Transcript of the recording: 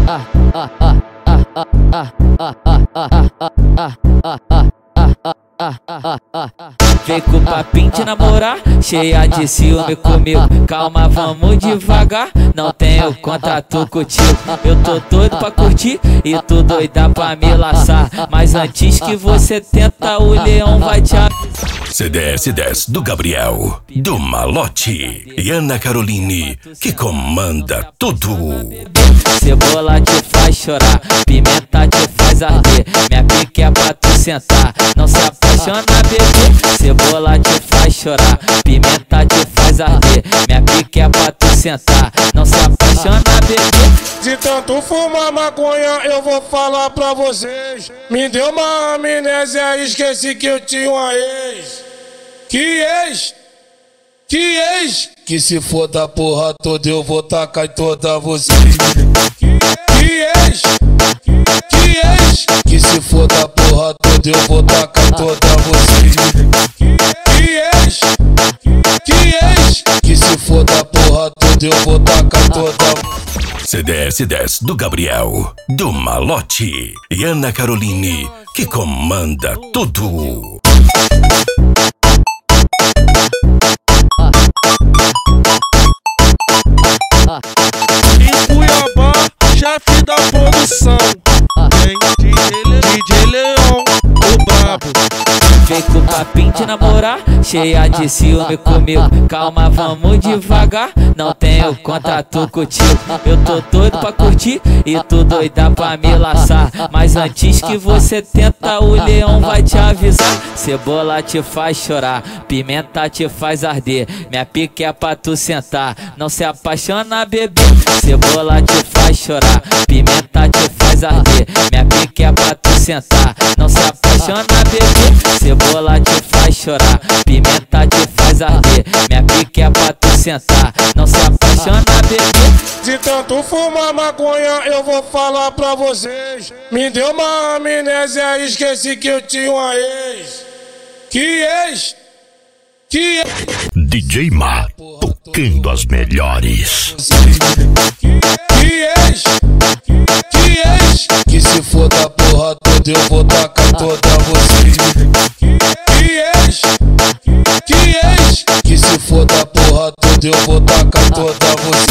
Vem com o papinho de namorar, cheia de ciúme comigo. Calma, vamos devagar, não tenho contato contigo. Eu tô doido pra curtir e tu doida pra me laçar. Mas antes que você tenta, o leão vai te CDS10 do Gabriel, do Malote e Ana Caroline, que comanda tudo. Cebola te faz chorar, pimenta te faz arder. Minha pique é pra tu sentar, não se apaixona, bebê. Cebola te faz chorar, pimenta te faz arder. Minha pique é pra tu sentar, não se apaixona, bebê. De tanto fumar maconha, eu vou falar pra vocês. Me deu uma amnésia, esqueci que eu tinha uma ex. Que ex? Que ex? Que se for da porra toda, eu vou tacar em toda vocês. Que ex? Que ex? Que se for da porra toda, eu vou tacar em toda vocês. Que ex? Que ex? Que se for da porra toda, eu vou tacar em toda. CDS10 do Gabriel, do Malote e Ana Caroline, que comanda tudo. Em Cuiabá, chefe da produção, vem DJ Leão, o brabo. Vem com o papinho de namorar, cheia de ciúme comigo. Calma, vamos devagar, não tenho contato contigo. Eu tô doido pra curtir e tu doida pra me laçar. Mas antes que você tenta, o leão vai te avisar. Cebola te faz chorar, pimenta te faz arder. Minha pique é pra tu sentar, não se apaixona, bebê. Cebola te faz chorar, pimenta te faz arder. Minha pique é pra tu sentar, não se apaixona, bebê. Cebola te faz chorar, pimenta te faz arder. Minha pique é pra tu sentar, não se apaixona, bebê. De tanto fumar maconha, eu vou falar pra vocês. Me deu uma amnésia, esqueci que eu tinha uma ex. Que ex? Que DJ Ma, tocando as melhores. Que ex? Que ex? Que se for da porra toda, eu vou tacar em toda vocês. Que ex? Que ex? Que se for da porra toda, eu vou tacar em toda vocês.